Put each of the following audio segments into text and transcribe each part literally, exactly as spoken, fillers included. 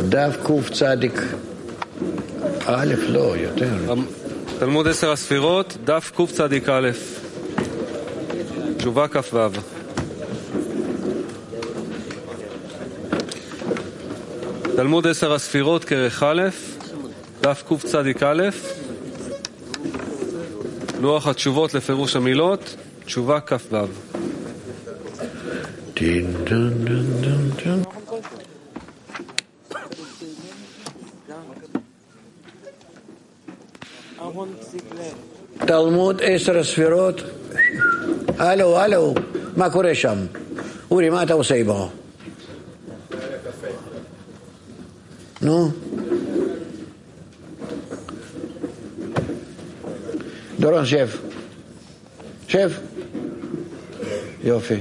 דף קוף צדיק א', לא, יותר. תלמוד עשר הספירות, דף קוף צדיק א', תשובה כף ו'. תלמוד עשר הספירות, כרך א', דף קוף צדיק א', לוח התשובות לפירוש המילות, תשובה כף ו'. דין דן דן דן דן. תלמוד עשר הספירות. הלו, הלו, מה קורה שם? אורי, מה אתה עושה בו? נו? דורון, שב. שב. יופי.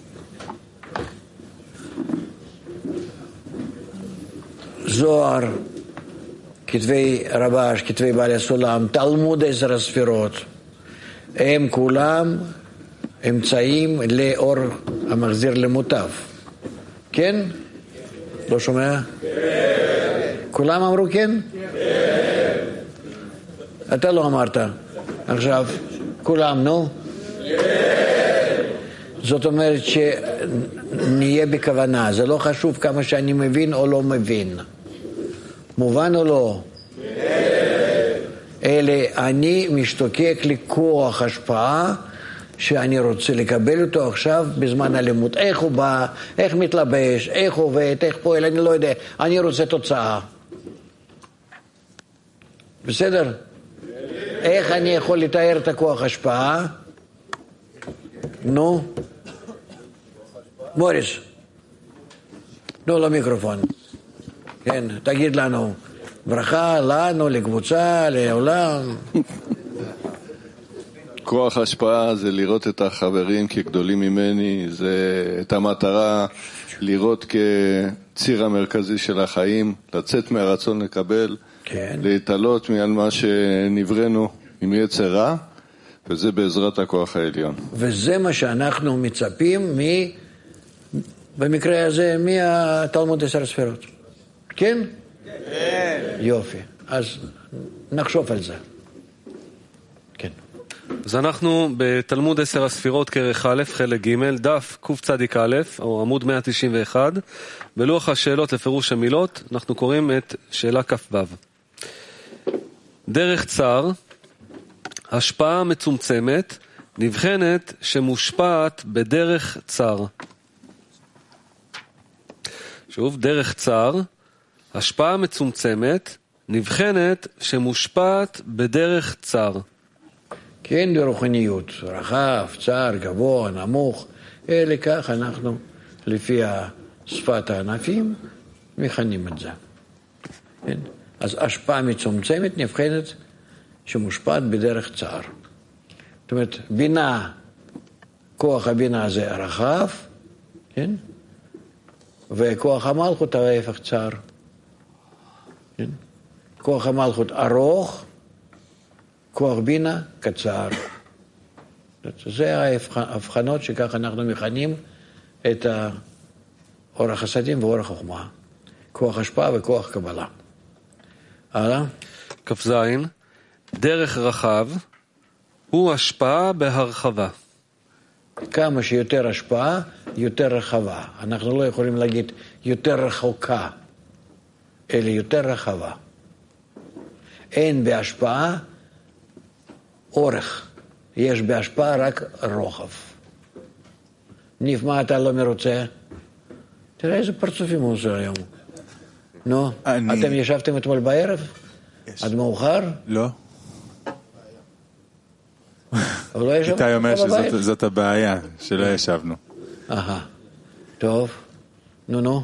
זוהר, כתבי רבש, כתבי בעלי הסולם, תלמוד עשר הספירות, הם כולם אמצעים לאור המחזיר למוטב. כן? לא שומע? כן. כולם אמרו כן? כן. אתה לא אמרת. עכשיו, כולם, נו? כן. זאת אומרת שנהיה בכוונה. זה לא חשוב כמה שאני מבין או לא מבין. מובן או לא? כן. אלה, אני משתוקק לכוח השפעה שאני רוצה לקבל אותו עכשיו בזמן הלימוד. איך הוא בא, איך מתלבש, איך עובד, איך פועל, אני לא יודע. אני רוצה תוצאה. בסדר? איך אני יכול לתאר את הכוח השפעה? נו? מוריס. נו למיקרופון. כן, תגיד לנו. ברכה לנו, לקבוצה, לעולם. כוח השפעה זה לראות את החברים כגדולים ממני, זה את המטרה לראות כציר המרכזי של החיים, לצאת מהרצון לקבל, כן. להתעלות מעל מה שנברנו עם יצר רע, וזה בעזרת הכוח העליון. וזה מה שאנחנו מצפים מ... במקרה הזה מהתלמוד עשר הספירות. כן? כן. יופי. אז נחשוב על זה. כן. אז אנחנו בתלמוד עשר הספירות כרך א', חלק ג', דף קוף צדיק א', או עמוד מאה תשעים ואחת, בלוח השאלות לפירוש המילות, אנחנו קוראים את שאלה כף ו'. דרך צר, השפעה מצומצמת, נבחנת שמושפעת בדרך צר. שוב, דרך צר, השפעה מצומצמת, נבחנת שמושפעת בדרך צר. כן, ברוחניות, רחב, צר, גבוה, נמוך, אלה כך אנחנו, לפי שפת הענפים, מכנים את זה. כן? אז השפעה מצומצמת נבחנת שמושפעת בדרך צר. זאת אומרת, בינה, כוח הבינה זה רחב, כן? וכוח המלכות ההפך צר. כן? כוח המלכות ארוך, כוח בינה קצר. זה ההבחנות שכך אנחנו מכנים את אור החסדים ואור החוכמה. כוח השפעה וכוח קבלה. הלאה? כ"ז, דרך רחב הוא השפעה בהרחבה. כמה שיותר השפעה, יותר רחבה. אנחנו לא יכולים להגיד יותר רחוקה, אלא יותר רחבה. אין בהשפעה אורך, יש בהשפעה רק רוחב. ניף, מה אתה לא מרוצה? תראה איזה פרצופים הוא עושה היום. נו, אני... אתם ישבתם אתמול בערב? יש. עד מאוחר? לא. אבל לא ישבתם? איתי אומר שזאת הבעיה, שלא ישבנו. אהה, טוב. נו, נו.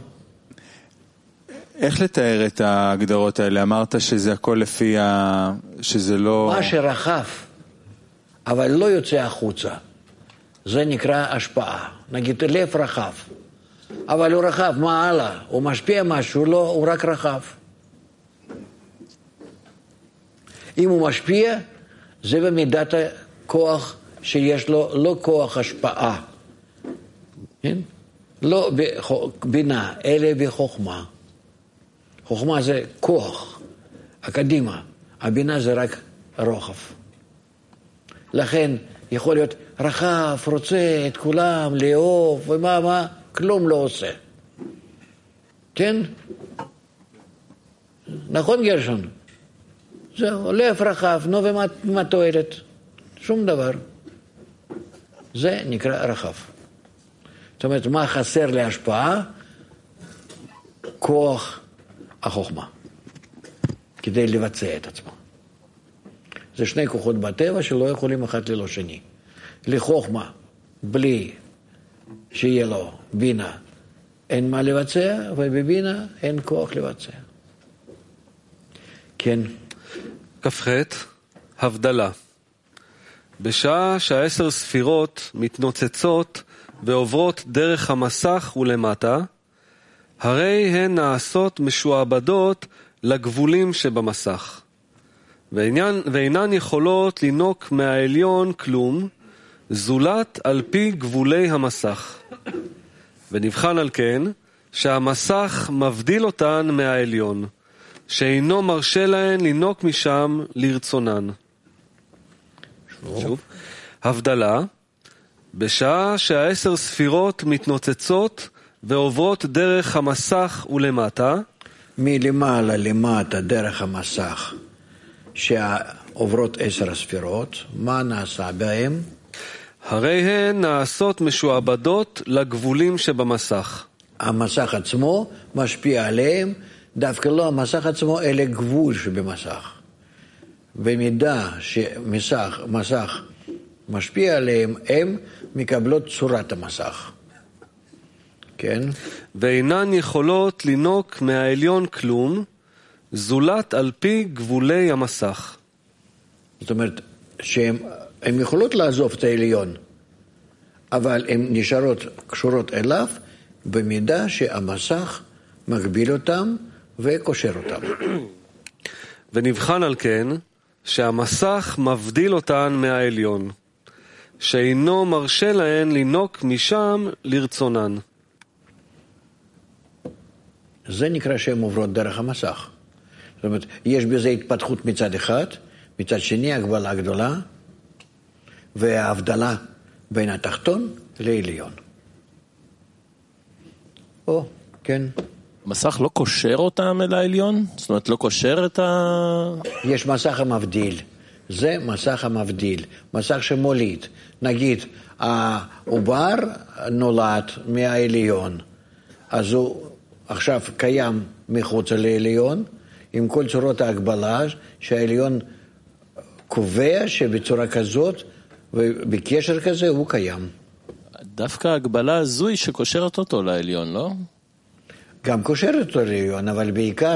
איך לתאר את ההגדרות האלה? אמרת שזה הכל לפי ה... שזה לא... מה שרחב, אבל לא יוצא החוצה. זה נקרא השפעה. נגיד, לב רחב. אבל הוא רחב, מה הלאה? הוא משפיע משהו, לא, הוא רק רחב. אם הוא משפיע, זה במידת הכוח שיש לו, לא כוח השפעה. כן? לא בינה, אלא בחוכמה. חוכמה זה כוח, הקדימה. הבינה זה רק רוחב. לכן יכול להיות רחב, רוצה את כולם, לאהוב, ומה, מה, כלום לא עושה. כן? נכון גרשון? זהו, לב רחב, נו ומה, מה תועלת? שום דבר. זה נקרא רחב. זאת אומרת, מה חסר להשפעה? כוח החוכמה. כדי לבצע את עצמו. זה שני כוחות בטבע שלא יכולים אחד ללא שני. לחוכמה, בלי שיהיה לו בינה, אין מה לבצע, ובבינה אין כוח לבצע. כן. כ"ח, הבדלה. בשעה שהעשר ספירות מתנוצצות ועוברות דרך המסך ולמטה, הרי הן נעשות משועבדות לגבולים שבמסך, ואינן, ואינן יכולות לינוק מהעליון כלום, זולת על פי גבולי המסך. ונבחן על כן שהמסך מבדיל אותן מהעליון, שאינו מרשה להן לינוק משם לרצונן. שוב. הבדלה, בשעה שהעשר ספירות מתנוצצות ועוברות דרך המסך ולמטה, מלמעלה למטה דרך המסך שעוברות עשר הספירות, מה נעשה בהם? הרי הן נעשות משועבדות לגבולים שבמסך. המסך עצמו משפיע עליהם, דווקא לא המסך עצמו, אלא גבול שבמסך. במידה שמסך מסך משפיע עליהם, הם מקבלות צורת המסך. כן? ואינן יכולות לינוק מהעליון כלום, זולת על פי גבולי המסך. זאת אומרת, שהן יכולות לעזוב את העליון, אבל הן נשארות קשורות אליו, במידה שהמסך מגביל אותם וקושר אותם. ונבחן על כן, שהמסך מבדיל אותן מהעליון, שאינו מרשה להן לינוק משם לרצונן. זה נקרא שהן עוברות דרך המסך. זאת אומרת, יש בזה התפתחות מצד אחד, מצד שני הגבלה גדולה, וההבדלה בין התחתון לעליון. או, כן. מסך לא קושר אותם אל העליון? זאת אומרת, לא קושר את ה... יש מסך המבדיל. זה מסך המבדיל. מסך שמוליד. נגיד, העובר נולד מהעליון. אז הוא עכשיו קיים מחוץ לעליון, עם כל צורות ההגבלה, שהעליון קובע שבצורה כזאת, ובקשר כזה הוא קיים. דווקא ההגבלה הזו היא שקושרת אותו לעליון, לא? גם קושרת אותו לעליון, אבל בעיקר,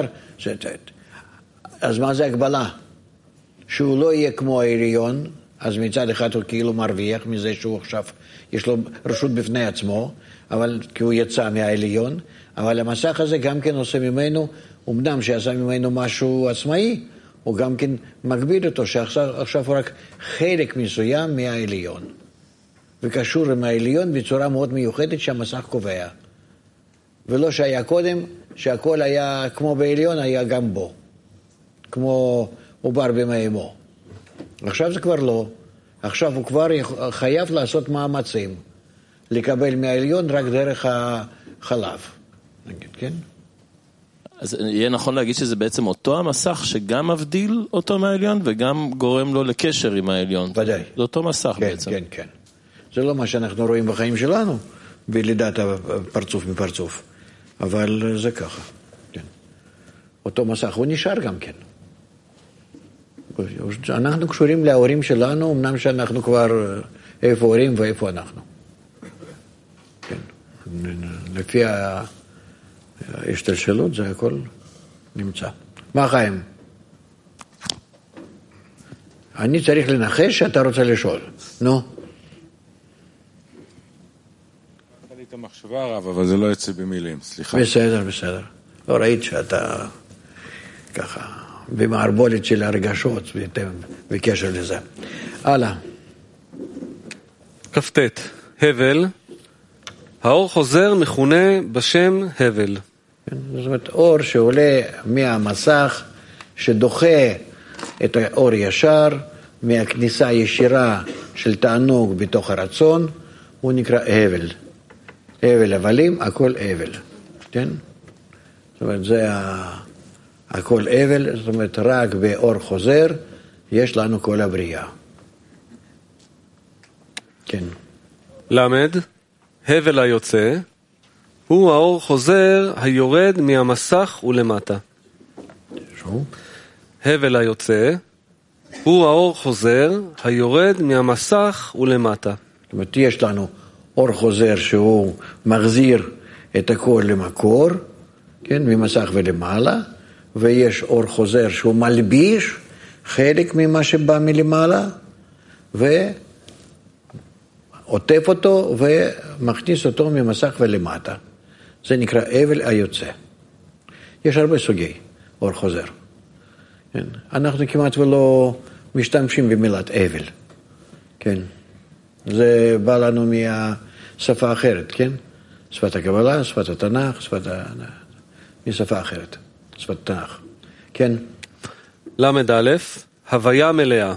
אז מה זה הגבלה? שהוא לא יהיה כמו העליון, אז מצד אחד הוא כאילו מרוויח מזה שהוא עכשיו, יש לו רשות בפני עצמו, אבל כי הוא יצא מהעליון, אבל המסך הזה גם כן עושה ממנו, אומנם שעשה ממנו משהו עצמאי, הוא גם כן מגביל אותו, שעכשיו עכשיו הוא רק חלק מסוים מהעליון. וקשור עם העליון בצורה מאוד מיוחדת שהמסך קובע. ולא שהיה קודם, שהכל היה כמו בעליון, היה גם בו. כמו עובר במאימו. עכשיו זה כבר לא. עכשיו הוא כבר חייב לעשות מאמצים. לקבל מהעליון רק דרך החלב. נגיד, כן? אז יהיה נכון להגיד שזה בעצם אותו המסך שגם מבדיל אותו מהעליון וגם גורם לו לקשר עם העליון. ודאי. זה אותו מסך כן, בעצם. כן, כן. זה לא מה שאנחנו רואים בחיים שלנו, בלידת הפרצוף מפרצוף. אבל זה ככה. כן. אותו מסך הוא נשאר גם כן. אנחנו קשורים להורים שלנו, אמנם שאנחנו כבר איפה הורים ואיפה אנחנו. כן. לפי ההשתלשלות זה הכל נמצא. מה חיים? אני צריך לנחש שאתה רוצה לשאול. נו. הייתה לי את המחשבה הרב, אבל זה לא יצא במילים, סליחה. בסדר, בסדר. לא ראית שאתה ככה במערבולת של הרגשות בקשר לזה. הלאה. כ"ט, הבל. האור חוזר מכונה בשם הבל. זאת אומרת, אור שעולה מהמסך, שדוחה את האור ישר, מהכניסה הישירה של תענוג בתוך הרצון, הוא נקרא הבל. הבל הבלים, הכל הבל. כן? זאת אומרת, זה ה... הכל הבל, זאת אומרת, רק באור חוזר, יש לנו כל הבריאה. כן. למד, הבל היוצא, הוא האור חוזר היורד מהמסך ולמטה. שוב. הבל היוצא, הוא האור חוזר היורד מהמסך ולמטה. זאת אומרת, יש לנו אור חוזר שהוא מחזיר את הכל למקור, כן, ממסך ולמעלה, ויש אור חוזר שהוא מלביש חלק ממה שבא מלמעלה, ועוטף אותו ומכניס אותו ממסך ולמטה. זה נקרא הבל היוצא. יש הרבה סוגי אור חוזר. כן. אנחנו כמעט ולא משתמשים במילת הבל. כן. זה בא לנו מהשפה אחרת, כן? שפת הקבלה, שפת התנ"ך, שפת ה... משפה אחרת, שפת התנ"ך. כן? למד א', הוויה מלאה.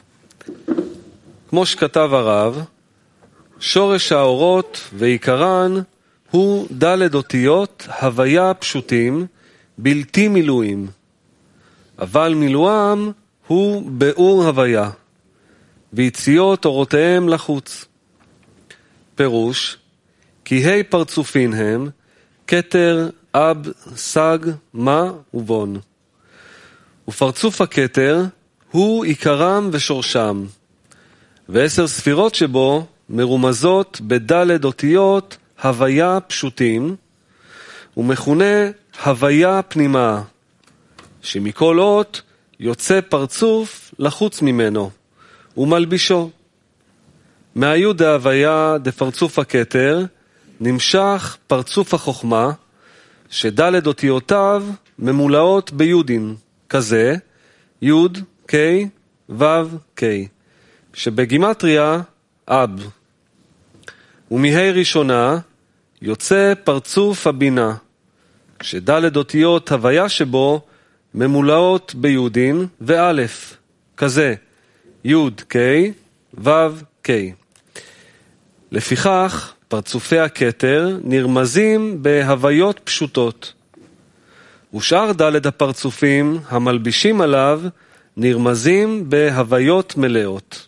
כמו שכתב הרב, שורש האורות ועיקרן הוא ד' אותיות הוויה פשוטים, בלתי מילואים. אבל מילואם הוא באור הוויה, ויציאות אורותיהם לחוץ. פירוש, כי ה' פרצופין הם, כתר, אב, סג, מה ובון. ופרצוף הכתר הוא עיקרם ושורשם, ועשר ספירות שבו מרומזות בדלת אותיות הוויה פשוטים, ומכונה הוויה פנימה, שמכל אות יוצא פרצוף לחוץ ממנו, ומלבישו. מהיוד דהוויה דפרצוף הכתר, נמשך פרצוף החוכמה, שדלת אותיותיו ממולאות ביודין, כזה, יוד, קי, וו, קי, שבגימטריה אב. ומהי ראשונה יוצא פרצוף הבינה, שדלת אותיות הוויה שבו ממולאות ביודין ואלף, כזה, יוד, קי, וו, קי. לפיכך, פרצופי הכתר נרמזים בהוויות פשוטות, ושאר דלת הפרצופים המלבישים עליו נרמזים בהוויות מלאות.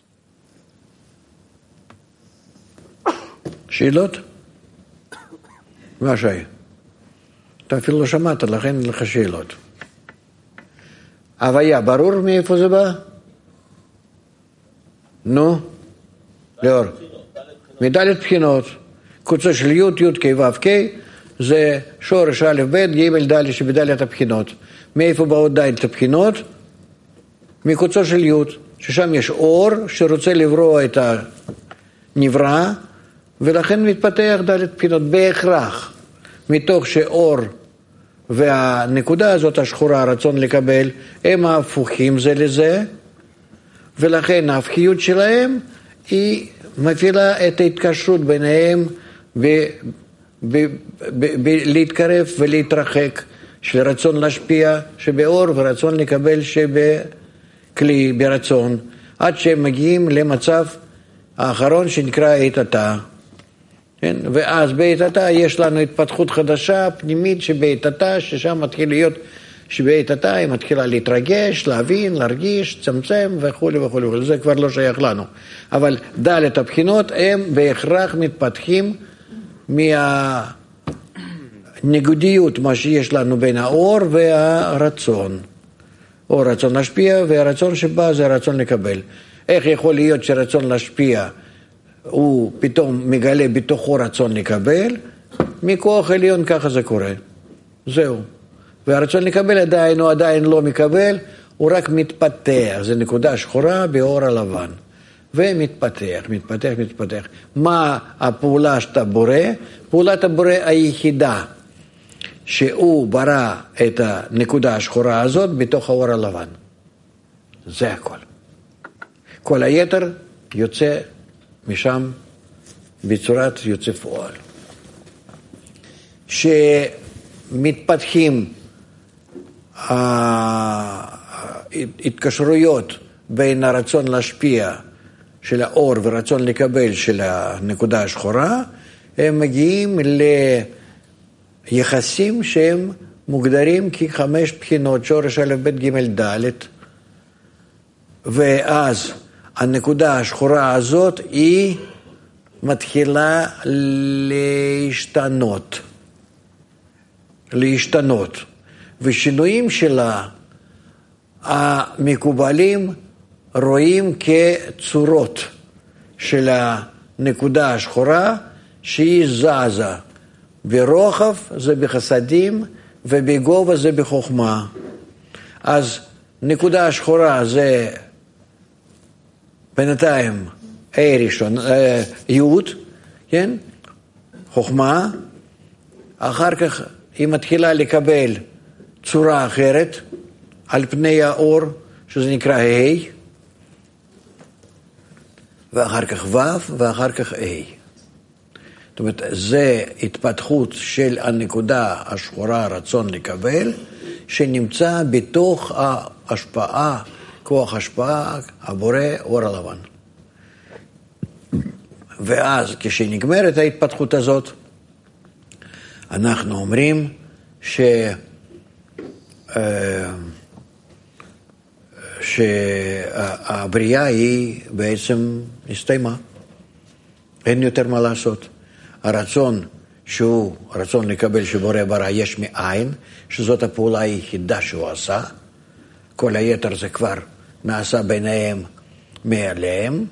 שאלות? מה שי? אתה אפילו לא שמעת, לכן אין לך שאלות. הוויה, ברור מאיפה זה בא? נו? לאור. מדלת בחינות. קוצו של י' י' כ' ו' כ' זה שורש א' ב' ג' ד' שבדלת הבחינות. מאיפה באות דלת הבחינות? מקוצו של י', ששם יש אור שרוצה לברוא את הנברא, ולכן מתפתח דלת בחינות בהכרח. מתוך שאור והנקודה הזאת השחורה, הרצון לקבל, הם ההפוכים זה לזה, ולכן ההפכיות שלהם היא מפעילה את ההתקשרות ביניהם להתקרב ולהתרחק, של רצון להשפיע שבאור ורצון לקבל שבכלי, ברצון, עד שהם מגיעים למצב האחרון שנקרא עת עתה. כן? ואז בעת עתה יש לנו התפתחות חדשה פנימית שבעת עתה, ששם מתחיל להיות שבעת עתה היא מתחילה להתרגש, להבין, להרגיש, צמצם וכו' וכו' וכו'. זה כבר לא שייך לנו. אבל דלת הבחינות הם בהכרח מתפתחים מהניגודיות, מה שיש לנו בין האור והרצון. או רצון להשפיע, והרצון שבא זה הרצון לקבל. איך יכול להיות שרצון להשפיע הוא פתאום מגלה בתוכו רצון לקבל? מכוח עליון ככה זה קורה. זהו. והרצון לקבל עדיין הוא עדיין לא מקבל, הוא רק מתפתח. זה נקודה שחורה באור הלבן. ומתפתח, מתפתח, מתפתח. מה הפעולה שאתה בורא? פעולת הבורא היחידה, שהוא ברא את הנקודה השחורה הזאת בתוך האור הלבן. זה הכל. כל היתר יוצא משם בצורת יוצא פועל. מתפתחים התקשרויות בין הרצון להשפיע של האור ורצון לקבל של הנקודה השחורה, הם מגיעים ליחסים שהם מוגדרים כחמש בחינות, שורש א' ב' ג' ד', ואז הנקודה השחורה הזאת היא מתחילה להשתנות, להשתנות, ושינויים שלה המקובלים רואים כצורות של הנקודה השחורה שהיא זזה, ברוחב זה בחסדים ובגובה זה בחוכמה. אז נקודה השחורה זה בינתיים A ראשון, י', כן? חוכמה, אחר כך היא מתחילה לקבל צורה אחרת על פני האור, שזה נקרא ה', ואחר כך ו', ואחר כך A. זאת אומרת, זה התפתחות של הנקודה השחורה, רצון לקבל, שנמצא בתוך ההשפעה, כוח השפעה, הבורא, אור הלבן. ואז כשנגמרת ההתפתחות הזאת, אנחנו אומרים ש... שהבריאה היא בעצם הסתיימה. אין יותר מה לעשות. הרצון שהוא רצון לקבל שבורא ברא יש מאין, שזאת הפעולה היחידה שהוא עשה, כל היתר זה כבר נעשה ביניהם מאליהם,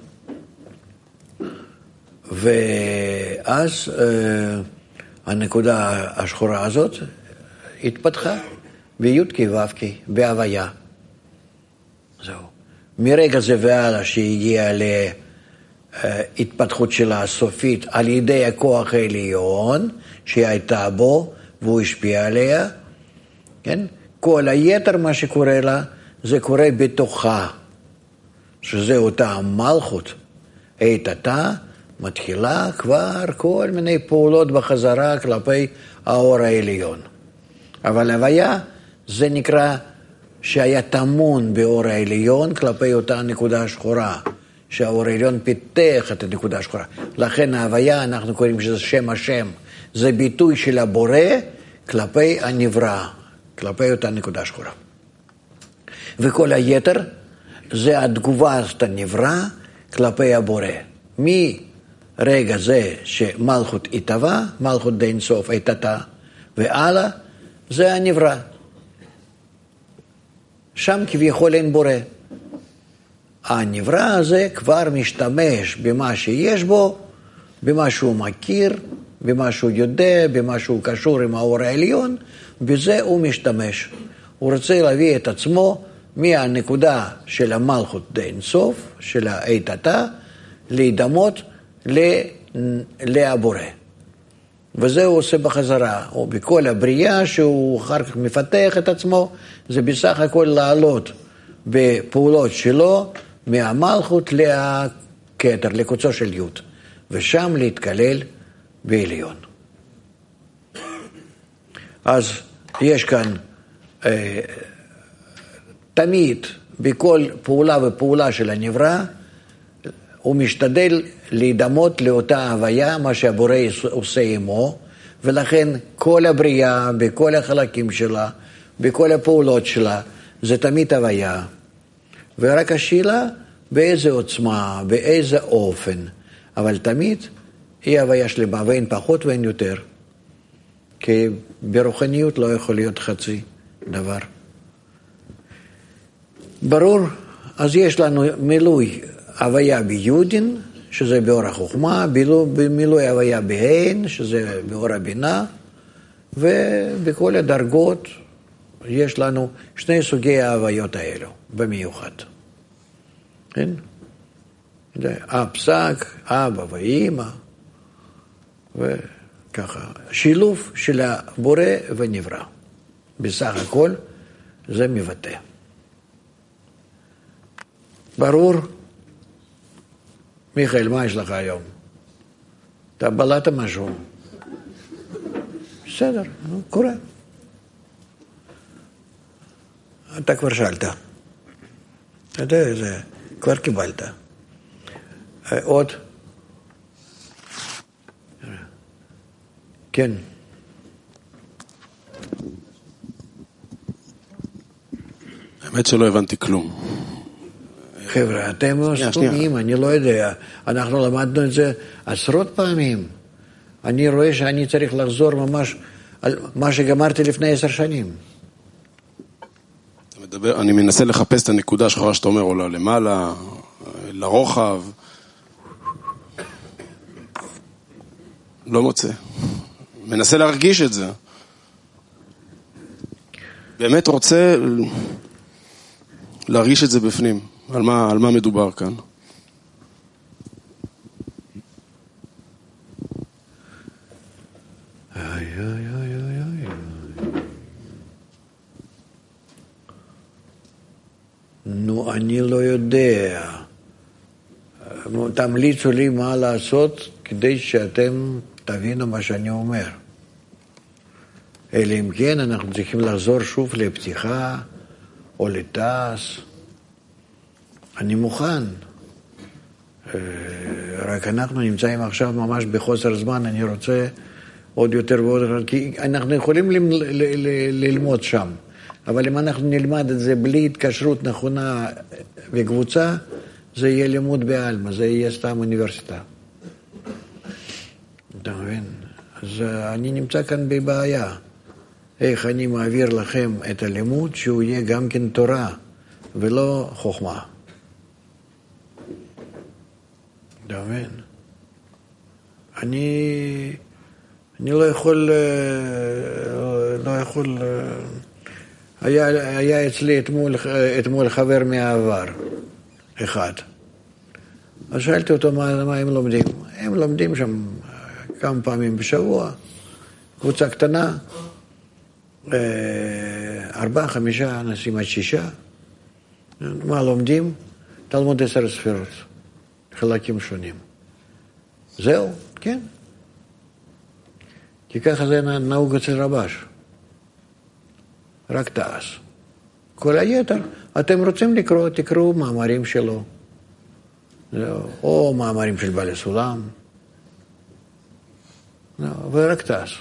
ואז אה, הנקודה השחורה הזאת התפתחה בי"ק ו"ק, בהוויה. זהו. מרגע זה והלאה שהגיעה להתפתחות שלה הסופית על ידי הכוח העליון שהיא הייתה בו והוא השפיע עליה, כן? כל היתר מה שקורה לה זה קורה בתוכה, שזה אותה המלכות. איתתה מתחילה כבר כל מיני פעולות בחזרה כלפי האור העליון. אבל הוויה זה נקרא שהיה תמון באור העליון כלפי אותה נקודה שחורה, שהאור העליון פיתח את הנקודה השחורה. לכן ההוויה אנחנו קוראים שזה שם השם, זה ביטוי של הבורא כלפי הנברא, כלפי אותה נקודה שחורה. וכל היתר זה התגובה של הנברא כלפי הבורא. מרגע זה שמלכות התהווה, מלכות די אינסוף הייתה, והלאה זה הנברא. שם כביכול אין בורא. הנברא הזה כבר משתמש במה שיש בו, במה שהוא מכיר, במה שהוא יודע, במה שהוא קשור עם האור העליון, בזה הוא משתמש. הוא רוצה להביא את עצמו מהנקודה של המלכות די אינסוף, של האיתתה, להידמות לבורא. וזה הוא עושה בחזרה, או בכל הבריאה שהוא אחר כך מפתח את עצמו, זה בסך הכל לעלות בפעולות שלו מהמלכות לכתר, לקוצו של י', ושם להתקלל בעליון. אז יש כאן אה, תמיד בכל פעולה ופעולה של הנברא, הוא משתדל להידמות לאותה הוויה, מה שהבורא עושה עמו, ולכן כל הבריאה, בכל החלקים שלה, בכל הפעולות שלה, זה תמיד הוויה. ורק השאלה באיזה עוצמה, באיזה אופן, אבל תמיד היא הוויה שלמה, ואין פחות ואין יותר. כי ברוחניות לא יכול להיות חצי דבר. ברור, אז יש לנו מילוי הוויה ביודין, שזה באור החוכמה, במילוי הוויה בהן, שזה באור הבינה, ובכל הדרגות יש לנו שני סוגי ההוויות האלו, במיוחד. כן? הפסק, אבא ואמא, וככה, שילוב של הבורא ונברא. בסך הכל זה מבטא. ברור? מיכאל, מה יש לך היום? אתה בלעת משהו? בסדר, קורה. אתה כבר שאלת. אתה יודע, זה, כבר קיבלת. עוד? כן. האמת שלא הבנתי כלום. חבר'ה, אתם סתומים, אני לא יודע. אנחנו למדנו את זה עשרות פעמים. אני רואה שאני צריך לחזור ממש על מה שגמרתי לפני עשר שנים. אתה מדבר, אני מנסה לחפש את הנקודה שלך שאתה אומר, עולה למעלה, לרוחב. לא מוצא. מנסה להרגיש את זה. באמת רוצה להרגיש את זה בפנים. על מה, על מה מדובר כאן? איי, איי, איי, איי. נו, אני לא יודע. תמליצו לי מה לעשות כדי שאתם תבינו מה שאני אומר. אלא אם כן אנחנו צריכים לחזור שוב לפתיחה או לטס. אני מוכן. רק אנחנו נמצאים עכשיו ממש בחוסר זמן, אני רוצה עוד יותר ועוד יותר, כי אנחנו יכולים ל- ל- ל- ללמוד שם, אבל אם אנחנו נלמד את זה בלי התקשרות נכונה וקבוצה, זה יהיה לימוד בעלמא, זה יהיה סתם אוניברסיטה. אתה מבין? אז אני נמצא כאן בבעיה. איך אני מעביר לכם את הלימוד שהוא יהיה גם כן תורה ולא חוכמה. אתה מבין? אני, אני לא יכול, לא יכול, היה, היה אצלי אתמול, אתמול חבר מהעבר, אחד. אז שאלתי אותו מה, מה הם לומדים. הם לומדים שם כמה פעמים בשבוע, קבוצה קטנה, ארבעה, חמישה אנשים עד שישה. מה לומדים? תלמוד עשר ספירות, חלקים שונים. זהו, כן. כי ככה זה נהוג אצל רבש. רק תעש. כל היתר, אתם רוצים לקרוא, תקראו מאמרים שלו. זהו. או מאמרים של בעלי סולם. זהו. ורק תעש.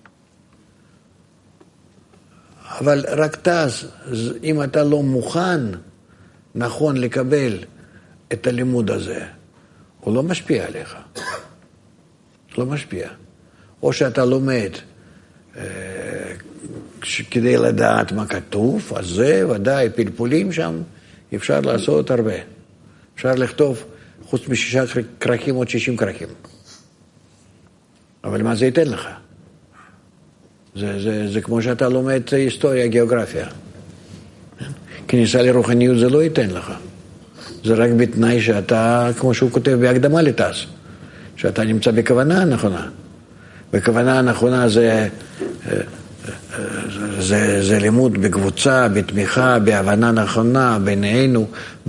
אבל רק תעש, אם אתה לא מוכן, נכון לקבל את הלימוד הזה, הוא לא משפיע עליך. לא משפיע. או שאתה לומד אה, כדי לדעת מה כתוב, אז זה ודאי פלפולים שם, אפשר לעשות הרבה. אפשר לכתוב חוץ משישה קרקים עוד שישים קרקים. אבל מה זה ייתן לך? זה, זה, זה כמו שאתה לומד היסטוריה, גיאוגרפיה. כניסה לרוחניות זה לא ייתן לך. זה רק בתנאי שאתה, כמו שהוא כותב בהקדמה לתעש, שאתה נמצא בכוונה הנכונה. בכוונה הנכונה זה, זה, זה לימוד בקבוצה, בתמיכה, בהבנה נכונה, בינינו,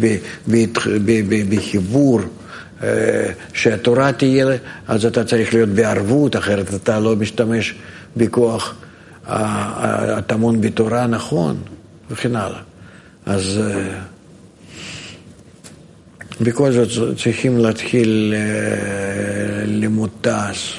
בחיבור, שהתורה תהיה, אז אתה צריך להיות בערבות, אחרת אתה לא משתמש בכוח הטמון בתורה נכון, וכן הלאה. אז בכל זאת צריכים להתחיל לימוד תעש.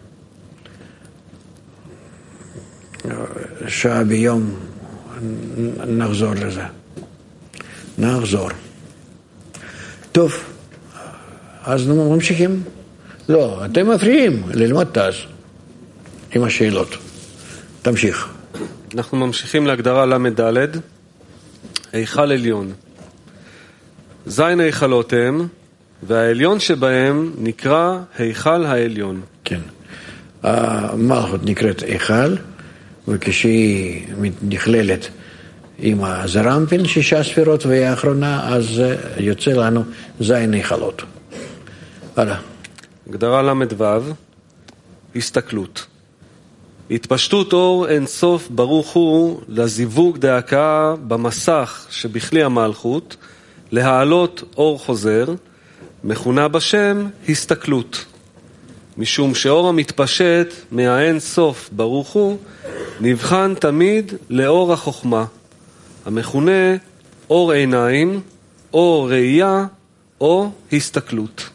שעה ביום נחזור לזה. נחזור. טוב, אז ממשיכים. לא, אתם מפריעים ללמוד תעש עם השאלות. תמשיך. אנחנו ממשיכים להגדרה למד ד' היכל עליון. זין היכלות הם, והעליון שבהם נקרא היכל העליון. כן. המלכות נקראת היכל, וכשהיא נכללת עם הזרמפין, שישה ספירות, והיא האחרונה, אז יוצא לנו זין היכלות. הלאה. הגדרה למד ו' הסתכלות. התפשטות אור אין סוף ברוך הוא לזיווג דהקה במסך שבכלי המלכות, להעלות אור חוזר, מכונה בשם הסתכלות. משום שאור המתפשט מהאין סוף ברוך הוא, נבחן תמיד לאור החוכמה, המכונה אור עיניים, או ראייה, או הסתכלות.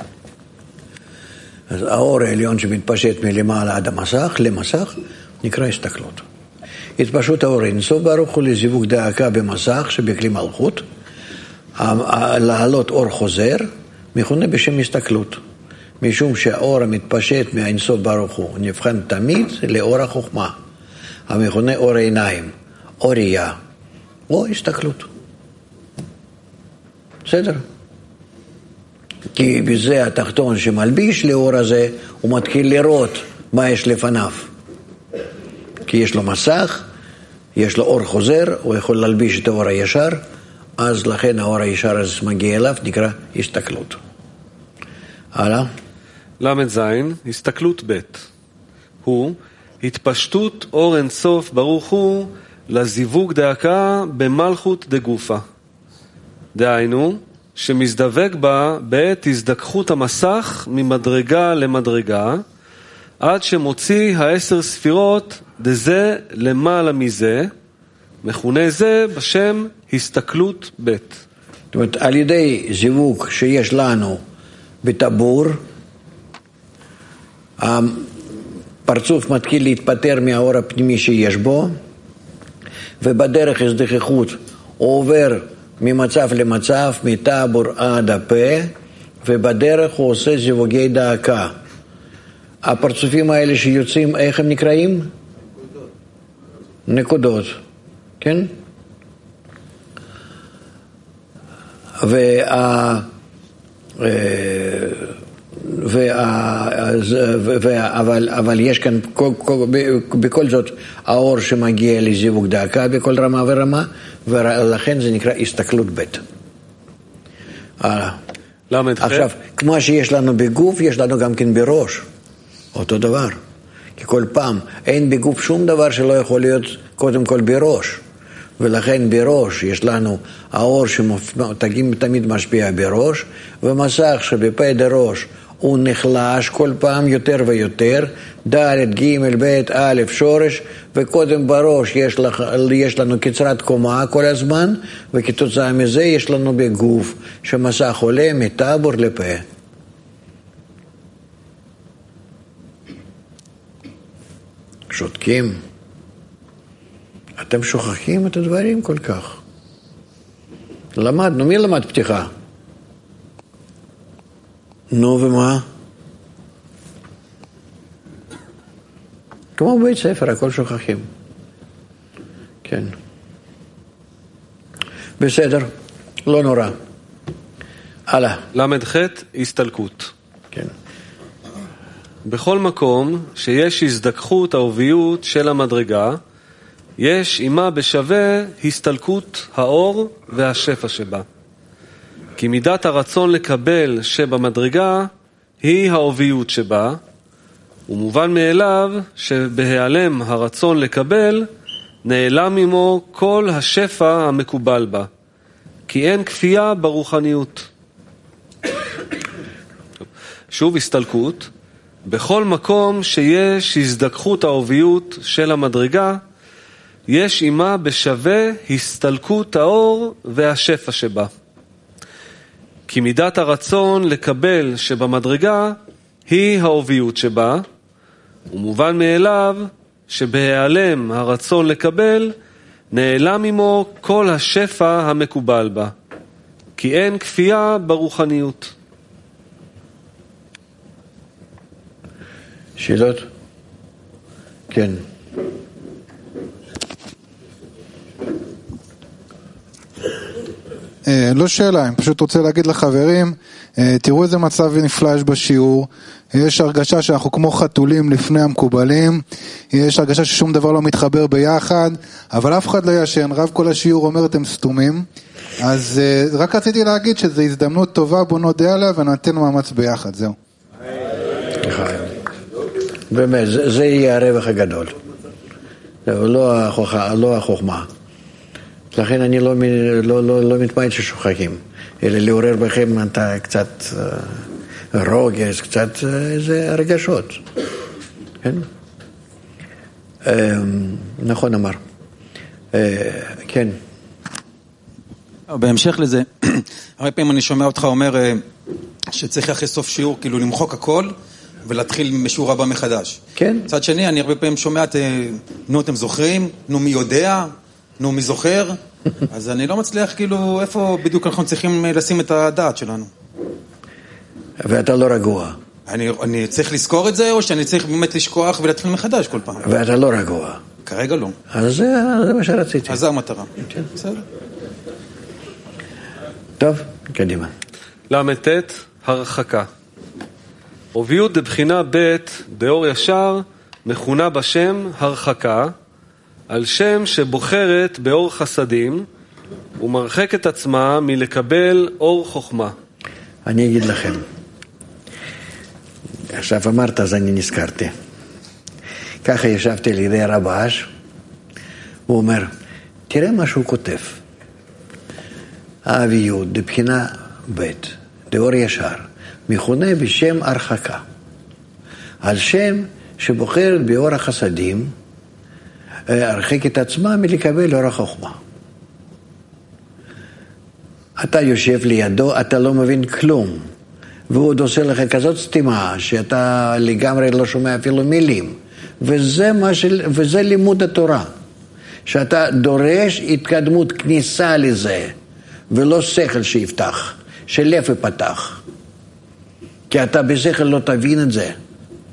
אז האור העליון שמתפשט מלמעלה עד המסך, למסך, נקרא הסתכלות. התפשטות האור אינסוף ברוך הוא לזיווג דאקה במסך שבכלי מלכות, לעלות אור חוזר, מכונה בשם הסתכלות. משום שהאור המתפשט מהאינסוף ברוך הוא נבחן תמיד לאור החוכמה, המכונה אור עיניים, או ראייה, או הסתכלות. בסדר? כי בזה התחתון שמלביש לאור הזה, הוא מתחיל לראות מה יש לפניו. כי יש לו מסך, יש לו אור חוזר, הוא יכול להלביש את האור הישר, אז לכן האור הישר הזה מגיע אליו, נקרא הסתכלות. הלאה. למד זין, הסתכלות ב' הוא התפשטות אור אינסוף ברוך הוא לזיווג דאקה במלכות דגופה. דהיינו, שמזדווג בה בעת הזדככות המסך ממדרגה למדרגה, עד שמוציא העשר ספירות דזה למעלה מזה, מכונה זה בשם הסתכלות ב'. זאת אומרת, על ידי זיווג שיש לנו בטבור, הפרצוף מתחיל להתפטר מהאור הפנימי שיש בו, ובדרך הזדככות הוא עובר ממצב למצב, מטבור עד הפה, ובדרך הוא עושה זיווגי דאקה. הפרצופים האלה שיוצאים, איך הם נקראים? נקודות. נקודות, כן? וה... וה... אבל, אבל יש כאן בכל זאת האור שמגיע לזיווג דאקה בכל רמה ורמה, ולכן זה נקרא הסתכלות ב'. עכשיו, כמו שיש לנו בגוף, יש לנו גם כן בראש. אותו דבר. כי כל פעם אין בגוף שום דבר שלא יכול להיות קודם כל בראש. ולכן בראש יש לנו האור שתמיד משפיע בראש, ומסך שבפה דראש הוא נחלש כל פעם יותר ויותר, ד' ג' ב' א' שורש, וקודם בראש יש, לך, יש לנו קצרת קומה כל הזמן, וכתוצאה מזה יש לנו בגוף שמסך עולה מטבור לפה. שותקים. אתם שוכחים את הדברים כל כך. למדנו, מי למד פתיחה? נו ומה? כמו בבית ספר, הכל שוכחים. כן. בסדר, לא נורא. הלאה. למד ח' הסתלקות. כן. בכל מקום שיש הזדככות העוביות של המדרגה, יש עמה בשווה הסתלקות האור והשפע שבה. כי מידת הרצון לקבל שבמדרגה היא העוביות שבה, ומובן מאליו שבהיעלם הרצון לקבל נעלם עמו כל השפע המקובל בה, כי אין כפייה ברוחניות. שוב הסתלקות, בכל מקום שיש הזדככות העוביות של המדרגה, יש עמה בשווה הסתלקות האור והשפע שבה. כי מידת הרצון לקבל שבמדרגה היא העוביות שבה, ומובן מאליו שבהיעלם הרצון לקבל נעלם עמו כל השפע המקובל בה, כי אין כפייה ברוחניות. שאלות? כן. לא שאלה, אני פשוט רוצה להגיד לחברים, תראו איזה מצב נפלא יש בשיעור, יש הרגשה שאנחנו כמו חתולים לפני המקובלים, יש הרגשה ששום דבר לא מתחבר ביחד, אבל אף אחד לא ישן, רב כל השיעור אומר אתם סתומים, אז רק רציתי להגיד שזו הזדמנות טובה, בוא נודה עליה ונתן מאמץ ביחד, זהו. באמת, זה יהיה הרווח הגדול, לא החוכמה. לכן אני לא, לא, לא, לא מתמעט ששוכחים, אלא לעורר בכם אתה קצת רוגז, קצת איזה רגשות. כן? נכון אמר. כן. בהמשך לזה, הרבה פעמים אני שומע אותך אומר שצריך אחרי סוף שיעור כאילו למחוק הכל ולהתחיל משיעור הבא מחדש. כן. מצד שני, אני הרבה פעמים שומע, נו, אתם זוכרים? נו, מי יודע? נו, מי זוכר? אז אני לא מצליח כאילו, איפה בדיוק אנחנו צריכים לשים את הדעת שלנו? ואתה לא רגוע. אני, אני צריך לזכור את זה, או שאני צריך באמת לשכוח ולהתחיל מחדש כל פעם? ואתה לא רגוע. כרגע לא. אז זה, זה מה שרציתי. אז זה המטרה. כן. בסדר. טוב, קדימה. למ"ט, הרחקה. עוביות דבחינה ב' דאור ישר מכונה בשם הרחקה, על שם שבוחרת באור חסדים ומרחקת עצמה מלקבל אור חוכמה. אני אגיד לכם. עכשיו אמרת, אז אני נזכרתי. ככה ישבתי לידי רבש, הוא אומר, תראה מה שהוא כותב. העביות דבחינה ב' דאור ישר מכונה בשם הרחקה, על שם שבוחרת באור החסדים הרחקת עצמה מלקבל אור החוכמה. אתה יושב לידו, אתה לא מבין כלום, והוא עוד עושה לך כזאת סתימה שאתה לגמרי לא שומע אפילו מילים, וזה, מה של, וזה לימוד התורה, שאתה דורש התקדמות, כניסה לזה, ולא שכל שיפתח, שלב יפתח, כי אתה בשכל לא תבין את זה.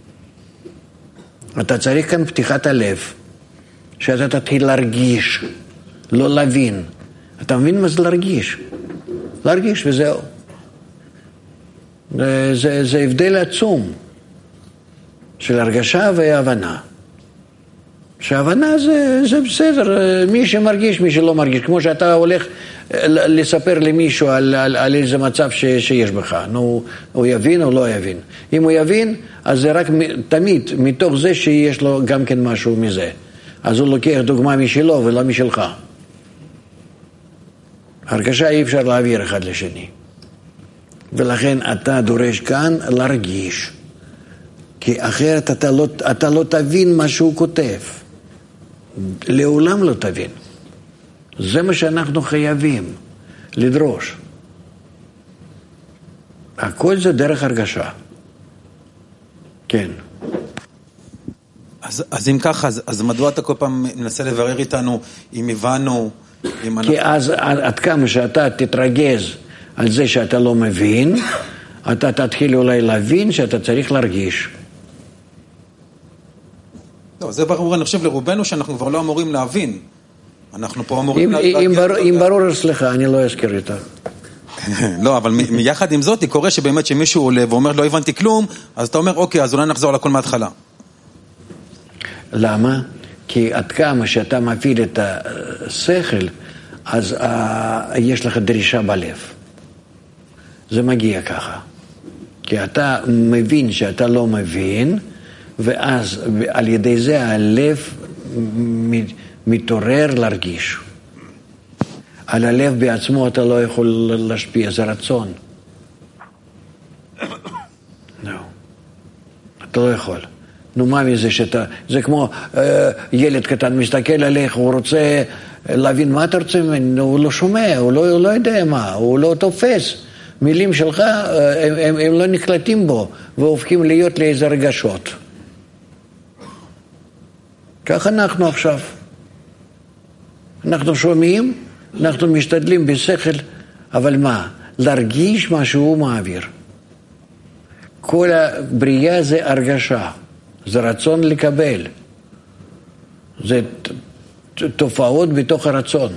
אתה צריך כאן פתיחת הלב, שאתה תתחיל להרגיש, לא להבין. אתה מבין מה זה להרגיש? להרגיש וזהו. זה, זה, זה הבדל עצום של הרגשה והבנה. שהבנה זה, זה בסדר, מי שמרגיש, מי שלא מרגיש. כמו שאתה הולך לספר למישהו על, על, על איזה מצב ש, שיש בך. נו, הוא יבין או לא יבין. אם הוא יבין, אז זה רק תמיד מתוך זה שיש לו גם כן משהו מזה. אז הוא לוקח דוגמה משלו ולא משלך. הרגשה אי אפשר להעביר אחד לשני. ולכן אתה דורש כאן להרגיש. כי אחרת אתה לא, אתה לא תבין מה שהוא כותב. לעולם לא תבין. זה מה שאנחנו חייבים לדרוש. הכל זה דרך הרגשה. כן. אז, אז אם ככה, אז, אז מדוע אתה כל פעם מנסה לברר איתנו אם הבנו, אם כי אנחנו... אז עד כמה שאתה תתרגז על זה שאתה לא מבין, אתה תתחיל אולי להבין שאתה צריך להרגיש. לא, זה ברור, אני חושב לרובנו שאנחנו כבר לא אמורים להבין. אנחנו פה אמורים... אם, אם, בר, אם ברור, סליחה, אני לא אזכיר איתה. לא, אבל מיחד עם זאת, קורה שבאמת שמישהו עולה ואומר לא הבנתי כלום, אז אתה אומר, אוקיי, אז אולי נחזור לכל מההתחלה. למה? כי עד כמה שאתה מפעיל את השכל, אז uh, יש לך דרישה בלב. זה מגיע ככה. כי אתה מבין שאתה לא מבין, ואז על ידי זה הלב מתעורר להרגיש. על הלב בעצמו אתה לא יכול להשפיע, זה רצון. לא. אתה לא יכול. נו, מה מזה שאתה... זה כמו אה, ילד קטן מסתכל עליך, הוא רוצה להבין מה אתה רוצה ממנו, הוא לא שומע, הוא לא, הוא לא יודע מה, הוא לא תופס. מילים שלך, הם, הם, הם לא נקלטים בו, והופכים להיות לאיזה רגשות. כך אנחנו עכשיו. אנחנו שומעים, אנחנו משתדלים בשכל, אבל מה? להרגיש מה שהוא מעביר. כל הבריאה זה הרגשה, זה רצון לקבל. זה תופעות בתוך הרצון.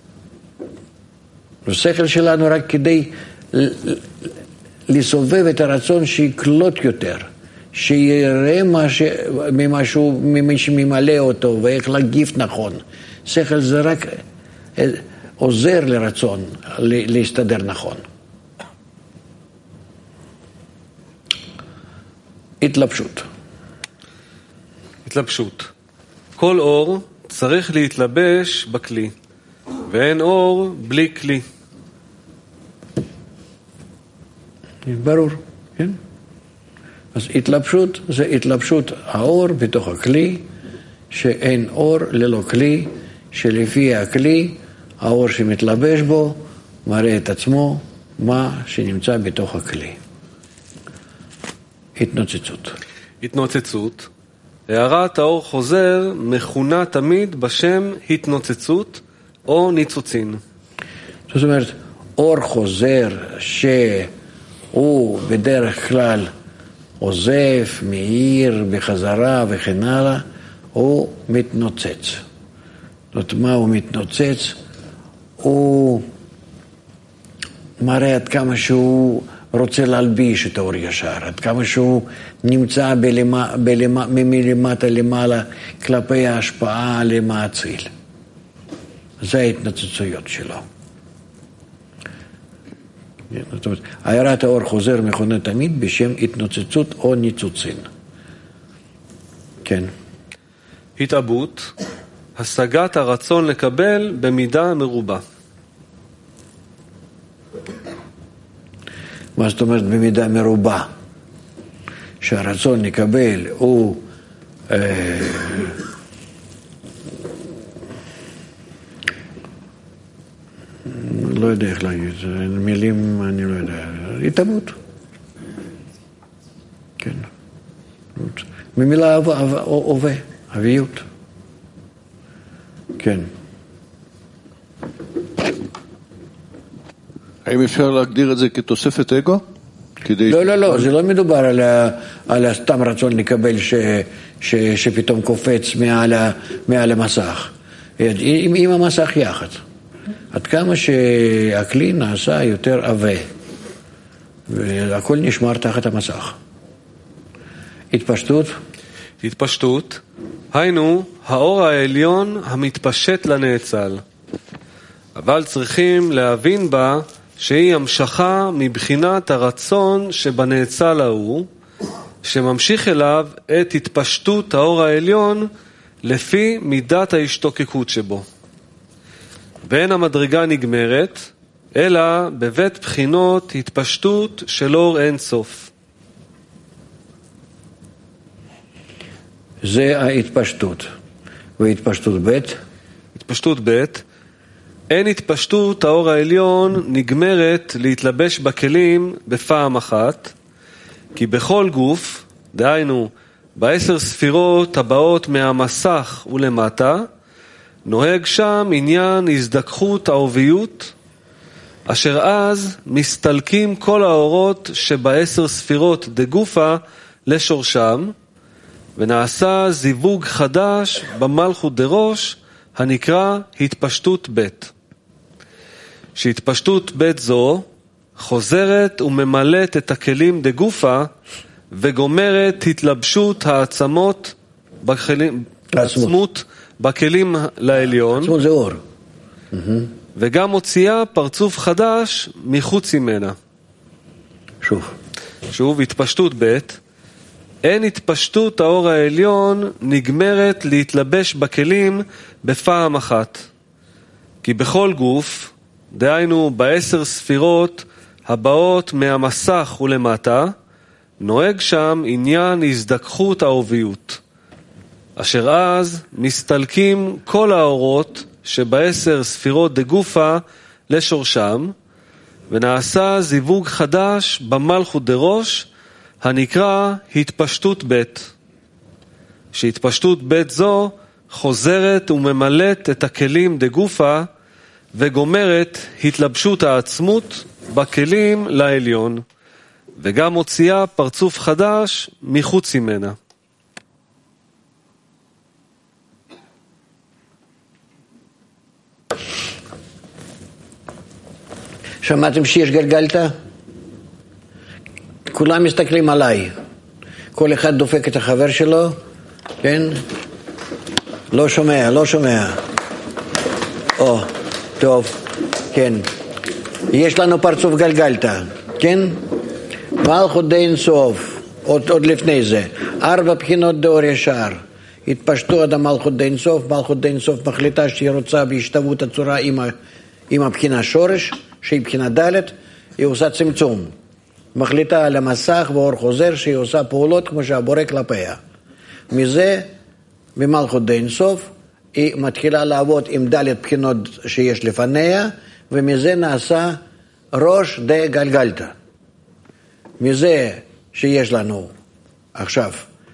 השכל שלנו רק כדי לסובב את הרצון שיקלוט יותר, שיראה ממשהו, ממי שממלא אותו, ואיך להגיב נכון. שכל זה רק עוזר לרצון להסתדר נכון. התלבשות. התלבשות. כל אור צריך להתלבש בכלי, ואין אור בלי כלי. ברור, כן? אז התלבשות זה התלבשות האור בתוך הכלי, שאין אור ללא כלי, שלפי הכלי, האור שמתלבש בו, מראה את עצמו מה שנמצא בתוך הכלי. התנוצצות. התנוצצות. הערת האור חוזר מכונה תמיד בשם התנוצצות או ניצוצין. זאת אומרת, אור חוזר שהוא בדרך כלל עוזב, מאיר, בחזרה וכן הלאה, הוא מתנוצץ. זאת אומרת, מה הוא מתנוצץ? הוא מראה עד כמה שהוא רוצה להלביש את האור ישר, עד כמה שהוא נמצא בלמה, בלמה, מלמטה למעלה כלפי ההשפעה למעציל. זה ההתנוצצויות שלו. זאת אומרת, הערת האור חוזר מכונה תמיד בשם התנוצצות או ניצוצין. כן. התאבות, השגת הרצון לקבל במידה מרובה. מה זאת אומרת במידה מרובה? שהרצון לקבל הוא אה, לא יודע איך להגיד, מילים אני לא יודע, התאבות. כן. במילה הווה, הוויות. כן. האם אפשר להגדיר את זה כתוספת אגו? לא, לא, לא, זה לא מדובר על, על סתם רצון לקבל ש, ש, שפתאום קופץ מעל, מעל המסך. עם, עם המסך יחד. עד כמה שהכלי נעשה יותר עבה. והכל נשמר תחת המסך. התפשטות? התפשטות, היינו האור העליון המתפשט לנאצל. אבל צריכים להבין בה שהיא המשכה מבחינת הרצון שבנאצל ההוא, שממשיך אליו את התפשטות האור העליון לפי מידת ההשתוקקות שבו. ואין המדרגה נגמרת, אלא בבית בחינות התפשטות של אור אין סוף. זה ההתפשטות. והתפשטות ב' התפשטות ב' אין התפשטות האור העליון נגמרת להתלבש בכלים בפעם אחת, כי בכל גוף, דהיינו בעשר ספירות הבאות מהמסך ולמטה, נוהג שם עניין הזדככות העוביות, אשר אז מסתלקים כל האורות שבעשר ספירות דגופה לשורשם, ונעשה זיווג חדש במלכות דראש, הנקרא התפשטות ב'. שהתפשטות ב' זו חוזרת וממלאת את הכלים דגופה, וגומרת התלבשות העצמות בכלים, עצמות בכלים לעליון, עצמות זה אור. וגם מוציאה פרצוף חדש מחוץ ממנה. שוב. שוב, התפשטות ב' אין התפשטות האור העליון נגמרת להתלבש בכלים בפעם אחת. כי בכל גוף, דהיינו בעשר ספירות הבאות מהמסך ולמטה, נוהג שם עניין הזדככות העוביות, אשר אז מסתלקים כל האורות שבעשר ספירות דגופה לשורשם, ונעשה זיווג חדש במלכות דראש, הנקרא התפשטות ב'. שהתפשטות ב' זו חוזרת וממלאת את הכלים דגופה, וגומרת התלבשות העצמות בכלים לעליון, וגם מוציאה פרצוף חדש מחוץ ממנה. שמעתם שיש גלגלתא? כולם מסתכלים עליי. כל אחד דופק את החבר שלו, כן? לא שומע, לא שומע. או, טוב, כן. יש לנו פרצוף גלגלתא, כן? מלכות דאין סוף, עוד, עוד לפני זה. ארבע בחינות דאור ישר. התפשטו עד המלכות דאין סוף, מלכות דאין סוף מחליטה שהיא רוצה בהשתוות הצורה עם, ה, עם הבחינה שורש, שהיא בחינה ד', היא עושה צמצום. מחליטה על המסך ואור חוזר שהיא עושה פעולות כמו שהבורא כלפיה. מזה, במלכות דאין סוף, היא מתחילה לעבוד עם ד' בחינות שיש לפניה, ומזה נעשה ראש דה גלגלתא. מזה שיש לנו עכשיו,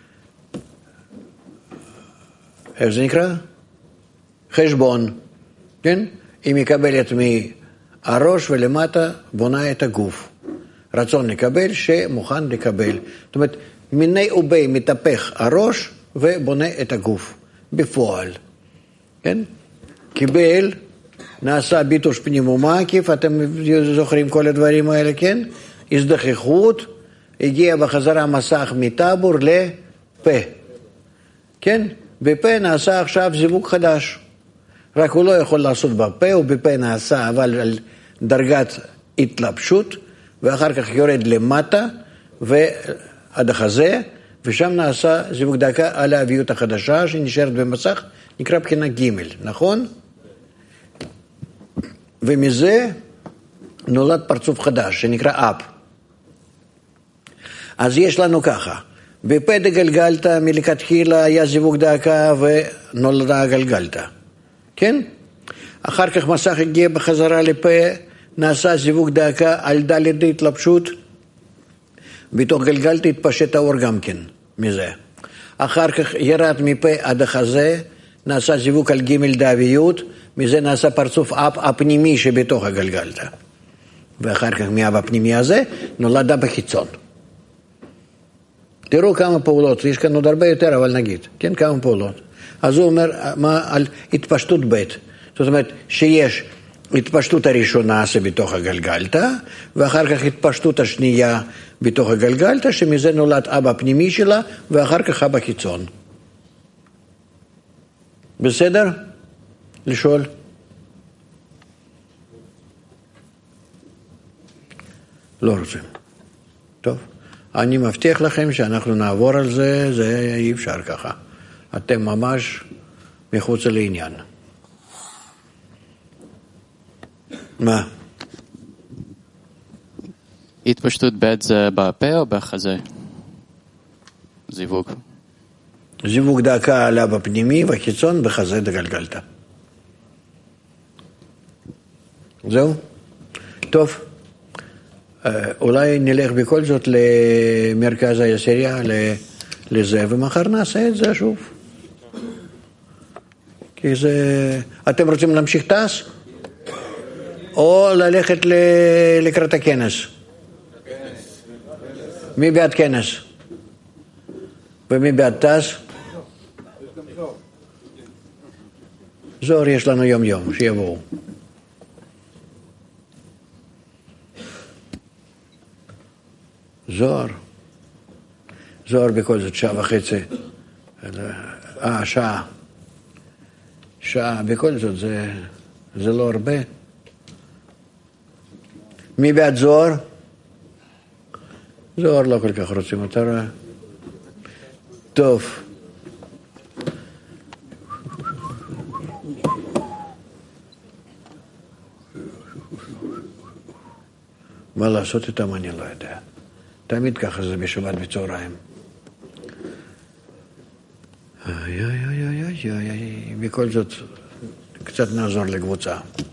איך זה נקרא? חשבון, כן? היא מקבלת מהראש ולמטה בונה את הגוף. רצון לקבל שמוכן לקבל. זאת אומרת, מיני ובי מתהפך הראש ובונה את הגוף בפועל. כן? קיבל, נעשה ביטוש פנים ומקיף, אתם זוכרים כל הדברים האלה, כן? הזדככות, הגיע בחזרה מסך מטבור לפה. כן? בפה נעשה עכשיו זיווג חדש. רק הוא לא יכול לעשות בפה, הוא בפה נעשה, אבל על דרגת התלבשות, ואחר כך יורד למטה, ועד החזה, ושם נעשה זיווג דקה על האביות החדשה, שנשארת במסך, נקרא בחינה ג', נכון? ומזה נולד פרצוף חדש, שנקרא אפ. אז יש לנו ככה, בפה דגלגלתא מלכתחילה היה זיווג דקה ונולדה גלגלתא. כן? אחר כך מסך הגיע בחזרה לפה, נעשה זיווג דקה על ד' התלבשות, בתוך גלגלתא התפשט האור גם כן מזה. אחר כך ירד מפה עד החזה, נעשה זיווג על ג' דאביות, מזה נעשה פרצוף אב הפנימי שבתוך הגלגלתא. ואחר כך מהאב הפנימי הזה נולד אב החיצון. תראו כמה פעולות, יש כאן עוד הרבה יותר, אבל נגיד, כן, כמה פעולות. אז הוא אומר מה, על התפשטות ב', זאת אומרת שיש התפשטות הראשונה שבתוך הגלגלתא, ואחר כך התפשטות השנייה בתוך הגלגלתא, שמזה נולד אבא הפנימי שלה, ואחר כך אבא חיצון. בסדר? לשאול? לא רוצים. טוב. אני מבטיח לכם שאנחנו נעבור על זה, זה אי אפשר ככה. אתם ממש מחוץ לעניין. מה? התפשטות ב' זה בפה או בחזה? זיווג. זיווג דקה עלה בפנימי והחיצון בחזה דגלגלתא. זהו? טוב. אולי נלך בכל זאת למרכז היסירייה, לזה, ומחר נעשה את זה שוב. כי זה... אתם רוצים להמשיך טס? או ללכת לקראת הכנס? מי בעד כנס? ומי בעד טס? זוהר יש לנו יום יום, שיבואו. זוהר. זוהר בכל זאת שעה וחצי. אה, שעה. שעה, בכל זאת זה, זה לא הרבה. מי בעד זוהר? זוהר לא כל כך רוצים, אתה רואה? טוב. מה לעשות איתם אני לא יודע. תמיד ככה זה בשבת בצהריים. איי, איי, איי, איי, איי, בכל זאת קצת נעזור לקבוצה.